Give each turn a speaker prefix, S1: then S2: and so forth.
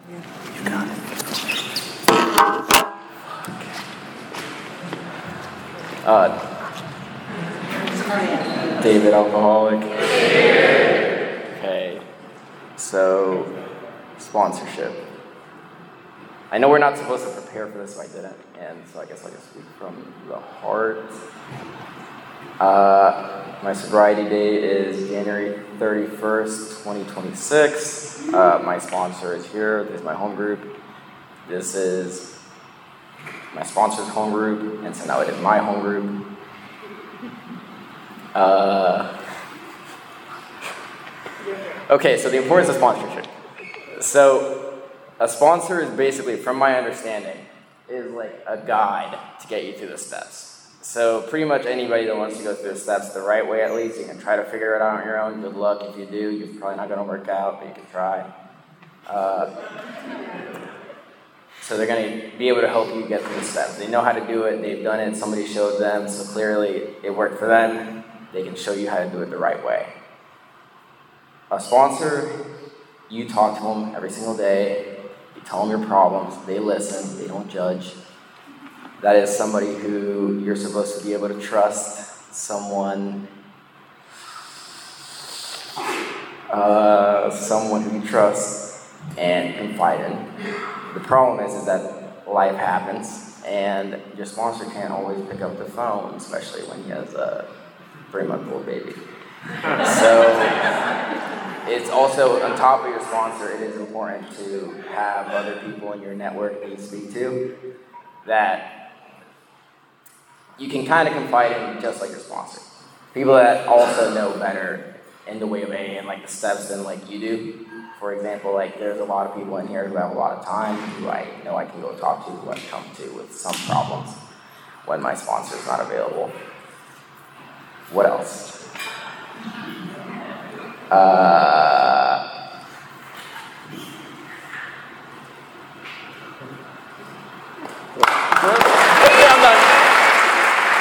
S1: You got it. David, alcoholic. Okay. So, sponsorship. I know we're not supposed to prepare for this, so I didn't, and so I guess I'll just speak from the heart. My sobriety date is January 31st, 2026. My sponsor is here. This is my home group. This is my sponsor's home group, and so now it is my home group. Okay, so the importance of sponsorship. So, a sponsor is basically, from my understanding, is like a guide to get you through the steps. So pretty much anybody that wants to go through the steps the right way, at least, you can try to figure it out on your own. Good luck if you do. You're probably not going to work out, but you can try. So they're going to be able to help you get through the steps. They know how to do it. They've done it. Somebody showed them. So clearly it worked for them. They can show you how to do it the right way. A sponsor, you talk to them every single day. You tell them your problems. They listen. They don't judge. That is somebody who you're supposed to be able to trust. Someone who you trust and confide in. The problem is that life happens, and your sponsor can't always pick up the phone, especially when he has a 3-month-old baby. So it's also, on top of your sponsor, it is important to have other people in your network that you speak to that you can kind of confide in, just like your sponsor. People that also know better in the way of AA and like the steps than like you do. For example, like there's a lot of people in here who have a lot of time who I know I can go talk to, who I come to with some problems when my sponsor is not available. What else?